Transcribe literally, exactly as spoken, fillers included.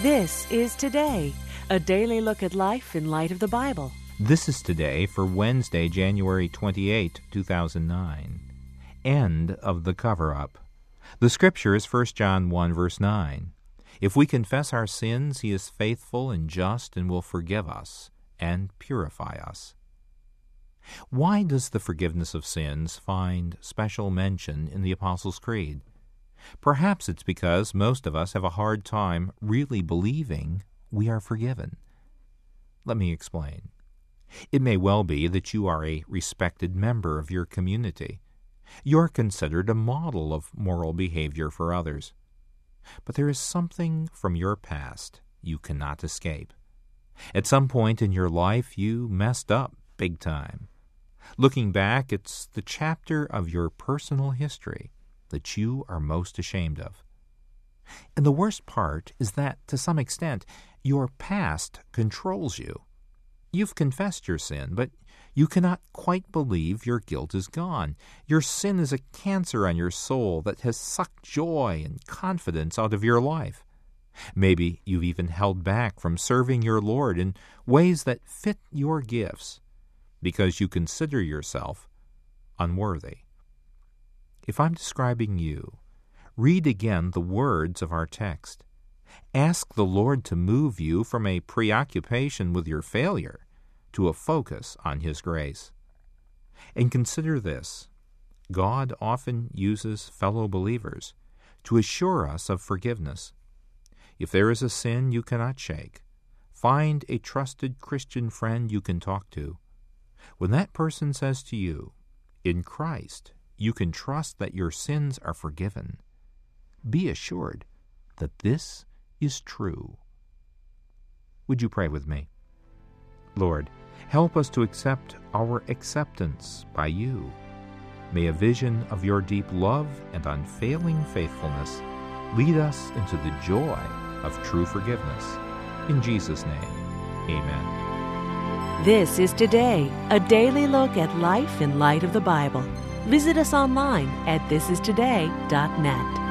This is Today, a daily look at life in light of the Bible. This is Today for Wednesday, January twenty-eighth, two thousand nine. End of the cover-up. The scripture is First John one, verse nine. If we confess our sins, he is faithful and just and will forgive us and purify us. Why does the forgiveness of sins find special mention in the Apostles' Creed? Perhaps it's because most of us have a hard time really believing we are forgiven. Let me explain. It may well be that you are a respected member of your community. You're considered a model of moral behavior for others. But there is something from your past you cannot escape. At some point in your life, you messed up big time. Looking back, it's the chapter of your personal history that you are most ashamed of. And the worst part is that, to some extent, your past controls you. You've confessed your sin, but you cannot quite believe your guilt is gone. Your sin is a cancer on your soul that has sucked joy and confidence out of your life. Maybe you've even held back from serving your Lord in ways that fit your gifts because you consider yourself unworthy. If I'm describing you, read again the words of our text. Ask the Lord to move you from a preoccupation with your failure to a focus on His grace. And consider this: God often uses fellow believers to assure us of forgiveness. If there is a sin you cannot shake, find a trusted Christian friend you can talk to. When that person says to you, "In Christ, you can trust that your sins are forgiven," be assured that this is true. Would you pray with me? Lord, help us to accept our acceptance by you. May a vision of your deep love and unfailing faithfulness lead us into the joy of true forgiveness. In Jesus' name, amen. This is Today, a daily look at life in light of the Bible. Visit us online at this is today dot net.